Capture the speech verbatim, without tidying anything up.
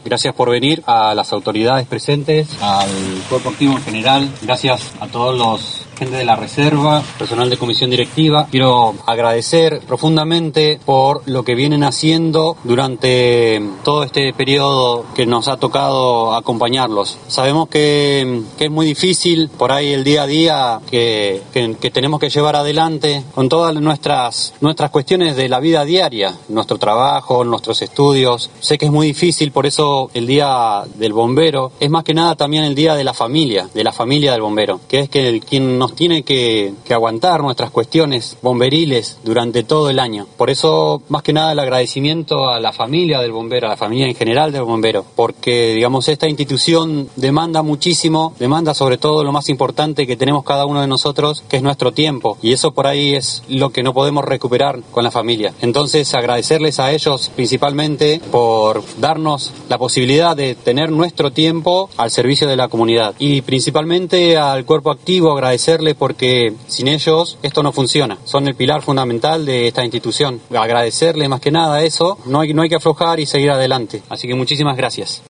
Gracias por venir, a las autoridades presentes, al cuerpo activo en general, gracias a todos los gente de la reserva, personal de comisión directiva. Quiero agradecer profundamente por lo que vienen haciendo durante todo este periodo que nos ha tocado acompañarlos. Sabemos que, que es muy difícil por ahí el día a día que, que, que tenemos que llevar adelante con todas nuestras, nuestras cuestiones de la vida diaria, nuestro trabajo, nuestros estudios. Sé que es muy difícil, por eso el día del bombero es más que nada también el día de la familia, de la familia del bombero, que es que el, quien nos tiene que, que aguantar nuestras cuestiones bomberiles durante todo el año. Por eso, más que nada, el agradecimiento a la familia del bombero, a la familia en general del bombero, porque, digamos, esta institución demanda muchísimo, demanda sobre todo lo más importante que tenemos cada uno de nosotros, que es nuestro tiempo, y eso por ahí es lo que no podemos recuperar con la familia. Entonces, agradecerles a ellos principalmente por darnos la posibilidad de tener nuestro tiempo al servicio de la comunidad, y principalmente al cuerpo activo agradecerle porque sin ellos esto no funciona, son el pilar fundamental de esta institución. Agradecerle más que nada eso, no hay, no hay que aflojar y seguir adelante, así que muchísimas gracias.